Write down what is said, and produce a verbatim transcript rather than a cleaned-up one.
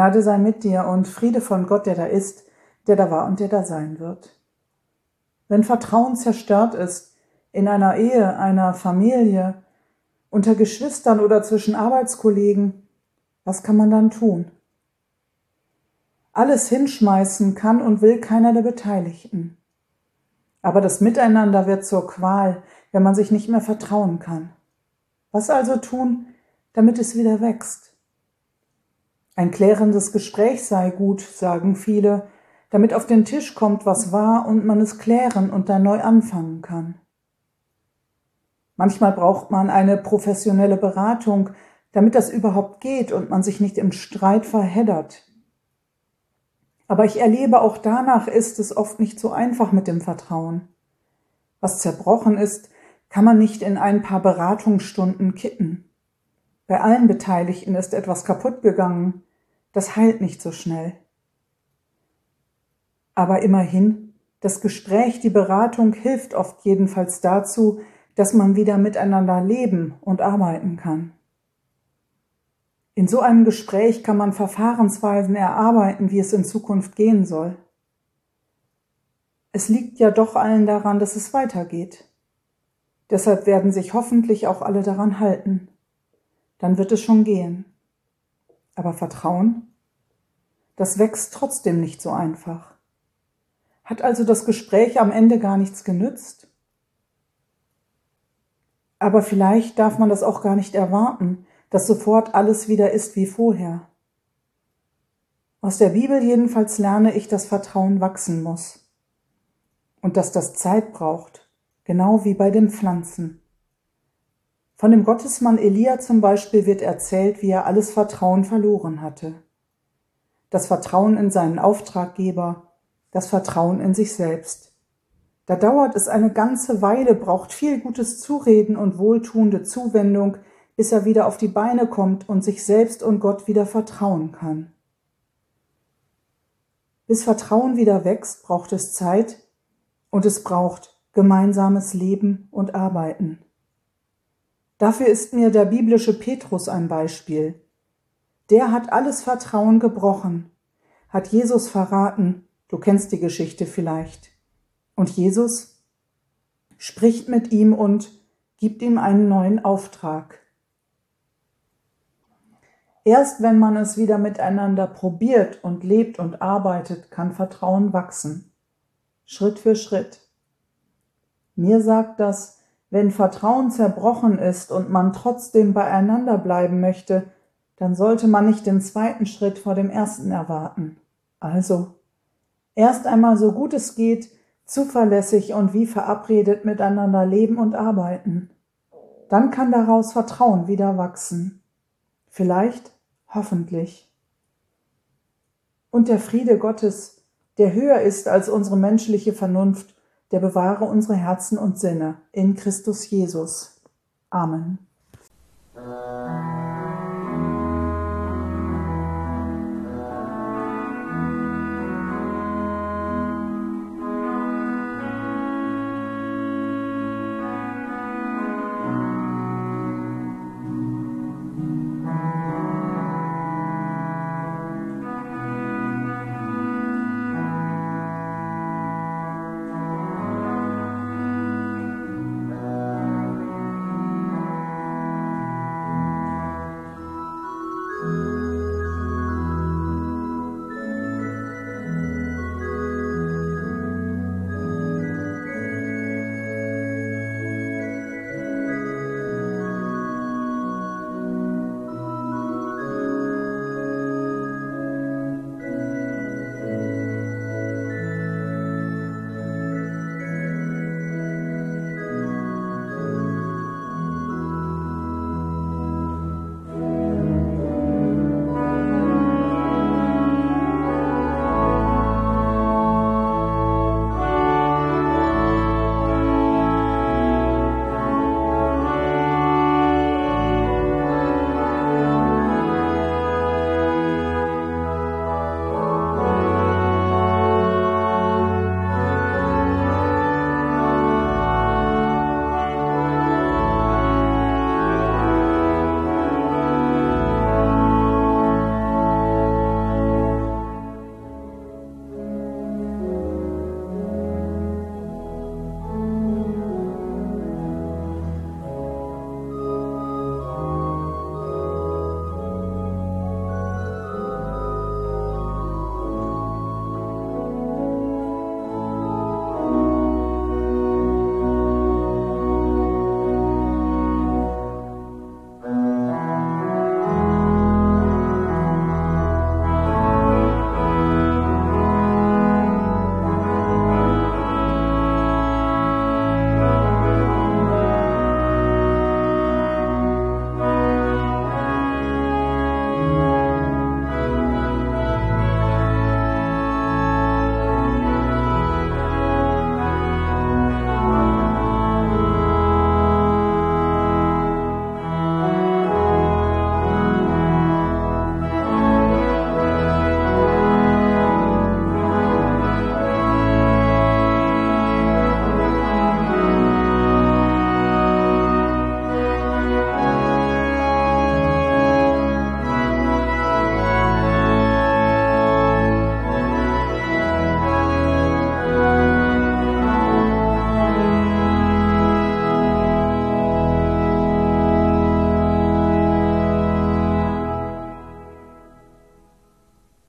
Gnade sei mit dir und Friede von Gott, der da ist, der da war und der da sein wird. Wenn Vertrauen zerstört ist, in einer Ehe, einer Familie, unter Geschwistern oder zwischen Arbeitskollegen, was kann man dann tun? Alles hinschmeißen kann und will keiner der Beteiligten. Aber das Miteinander wird zur Qual, wenn man sich nicht mehr vertrauen kann. Was also tun, damit es wieder wächst? Ein klärendes Gespräch sei gut, sagen viele, damit auf den Tisch kommt, was war und man es klären und dann neu anfangen kann. Manchmal braucht man eine professionelle Beratung, damit das überhaupt geht und man sich nicht im Streit verheddert. Aber ich erlebe, auch danach ist es oft nicht so einfach mit dem Vertrauen. Was zerbrochen ist, kann man nicht in ein paar Beratungsstunden kitten. Bei allen Beteiligten ist etwas kaputt gegangen. Das heilt nicht so schnell. Aber immerhin, das Gespräch, die Beratung hilft oft jedenfalls dazu, dass man wieder miteinander leben und arbeiten kann. In so einem Gespräch kann man Verfahrensweisen erarbeiten, wie es in Zukunft gehen soll. Es liegt ja doch allen daran, dass es weitergeht. Deshalb werden sich hoffentlich auch alle daran halten. Dann wird es schon gehen. Aber Vertrauen? Das wächst trotzdem nicht so einfach. Hat also das Gespräch am Ende gar nichts genützt? Aber vielleicht darf man das auch gar nicht erwarten, dass sofort alles wieder ist wie vorher. Aus der Bibel jedenfalls lerne ich, dass Vertrauen wachsen muss und dass das Zeit braucht, genau wie bei den Pflanzen. Von dem Gottesmann Elia zum Beispiel wird erzählt, wie er alles Vertrauen verloren hatte. Das Vertrauen in seinen Auftraggeber, das Vertrauen in sich selbst. Da dauert es eine ganze Weile, braucht viel gutes Zureden und wohltuende Zuwendung, bis er wieder auf die Beine kommt und sich selbst und Gott wieder vertrauen kann. Bis Vertrauen wieder wächst, braucht es Zeit und es braucht gemeinsames Leben und Arbeiten. Dafür ist mir der biblische Petrus ein Beispiel. Der hat alles Vertrauen gebrochen, hat Jesus verraten, du kennst die Geschichte vielleicht. Und Jesus spricht mit ihm und gibt ihm einen neuen Auftrag. Erst wenn man es wieder miteinander probiert und lebt und arbeitet, kann Vertrauen wachsen. Schritt für Schritt. Mir sagt das, wenn Vertrauen zerbrochen ist und man trotzdem beieinander bleiben möchte, dann sollte man nicht den zweiten Schritt vor dem ersten erwarten. Also, erst einmal so gut es geht, zuverlässig und wie verabredet miteinander leben und arbeiten. Dann kann daraus Vertrauen wieder wachsen. Vielleicht, hoffentlich. Und der Friede Gottes, der höher ist als unsere menschliche Vernunft, der bewahre unsere Herzen und Sinne in Christus Jesus. Amen.